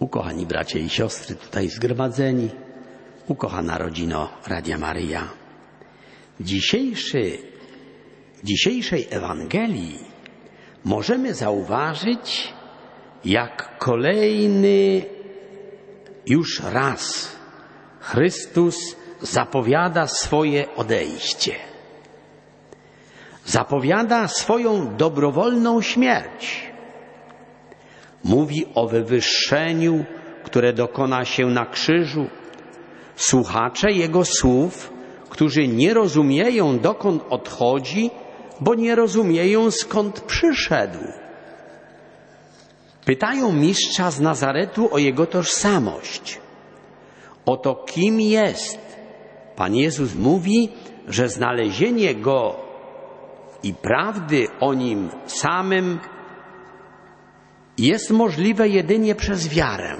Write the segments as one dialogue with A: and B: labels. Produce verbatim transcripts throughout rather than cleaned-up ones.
A: Ukochani bracia i siostry tutaj zgromadzeni, ukochana rodzino Radia Maryja. Dzisiejszy, w dzisiejszej Ewangelii możemy zauważyć, jak kolejny już raz Chrystus zapowiada swoje odejście. Zapowiada swoją dobrowolną śmierć. Mówi o wywyższeniu, które dokona się na krzyżu. Słuchacze Jego słów, którzy nie rozumieją, dokąd odchodzi, bo nie rozumieją, skąd przyszedł. Pytają mistrza z Nazaretu o Jego tożsamość. O to, kim jest. Pan Jezus mówi, że znalezienie Go i prawdy o Nim samym jest możliwe jedynie przez wiarę.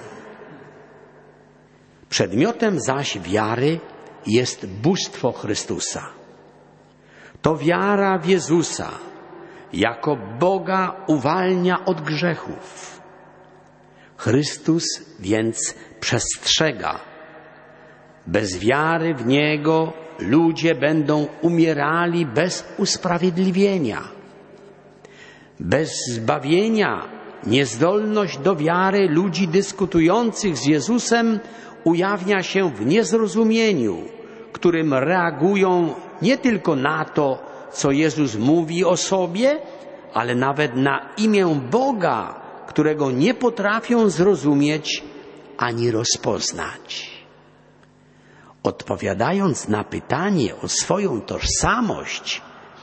A: Przedmiotem zaś wiary jest bóstwo Chrystusa. To wiara w Jezusa jako Boga uwalnia od grzechów. Chrystus więc przestrzega. Bez wiary w Niego ludzie będą umierali bez usprawiedliwienia. Bez zbawienia niezdolność do wiary ludzi dyskutujących z Jezusem ujawnia się w niezrozumieniu, którym reagują nie tylko na to, co Jezus mówi o sobie, ale nawet na imię Boga, którego nie potrafią zrozumieć ani rozpoznać. Odpowiadając na pytanie o swoją tożsamość,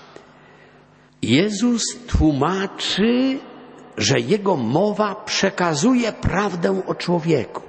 A: Jezus tłumaczy, że Jego mowa przekazuje prawdę o człowieku.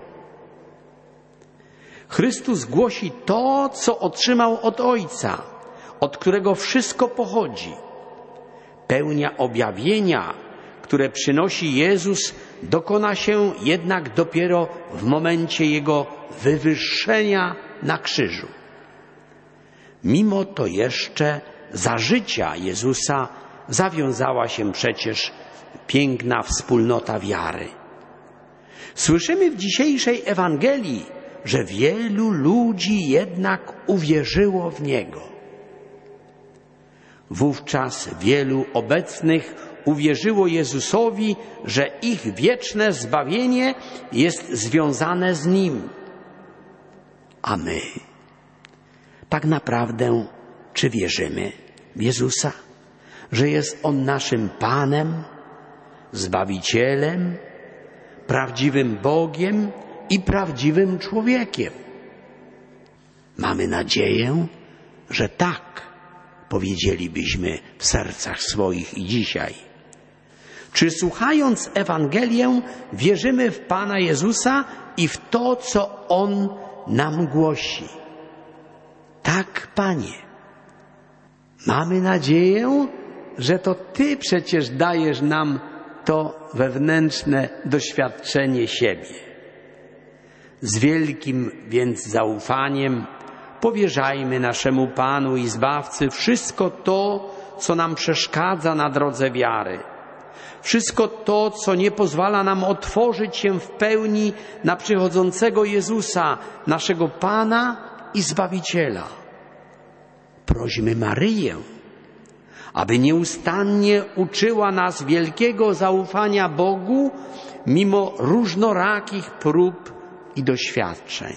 A: Chrystus głosi to, co otrzymał od Ojca, od którego wszystko pochodzi. Pełnia objawienia, które przynosi Jezus, dokona się jednak dopiero w momencie Jego wywyższenia na krzyżu. Mimo to jeszcze za życia Jezusa zawiązała się przecież piękna wspólnota wiary. Słyszymy w dzisiejszej Ewangelii, że wielu ludzi jednak uwierzyło w Niego. Wówczas wielu obecnych uwierzyło Jezusowi, że ich wieczne zbawienie jest związane z Nim. A my, tak naprawdę, czy wierzymy w Jezusa, że jest On naszym Panem, Zbawicielem, prawdziwym Bogiem i prawdziwym człowiekiem? Mamy nadzieję, że tak powiedzielibyśmy w sercach swoich i dzisiaj. Czy słuchając Ewangelię wierzymy w Pana Jezusa i w to, co On nam głosi? Tak, Panie. Mamy nadzieję, że to Ty przecież dajesz nam to wewnętrzne doświadczenie siebie. Z wielkim więc zaufaniem powierzajmy naszemu Panu i Zbawcy wszystko to, co nam przeszkadza na drodze wiary. Wszystko to, co nie pozwala nam otworzyć się w pełni na przychodzącego Jezusa, naszego Pana i Zbawiciela. Prośmy Maryję, aby nieustannie uczyła nas wielkiego zaufania Bogu mimo różnorakich prób i doświadczeń.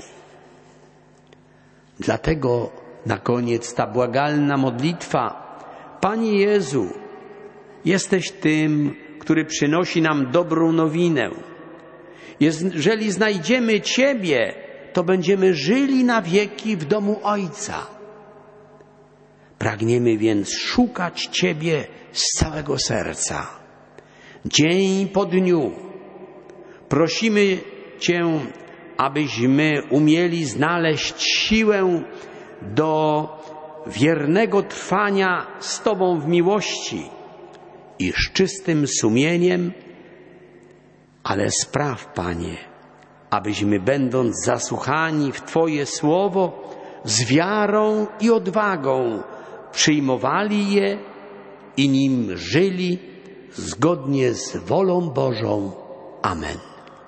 A: Dlatego na koniec ta błagalna modlitwa: Panie Jezu, jesteś tym, który przynosi nam dobrą nowinę. Jeżeli znajdziemy Ciebie, to będziemy żyli na wieki w domu Ojca. Pragniemy więc szukać Ciebie z całego serca. Dzień po dniu prosimy Cię, abyśmy umieli znaleźć siłę do wiernego trwania z Tobą w miłości i z czystym sumieniem, ale spraw, Panie, abyśmy będąc zasłuchani w Twoje słowo z wiarą i odwagą przyjmowali je i nim żyli zgodnie z wolą Bożą. Amen.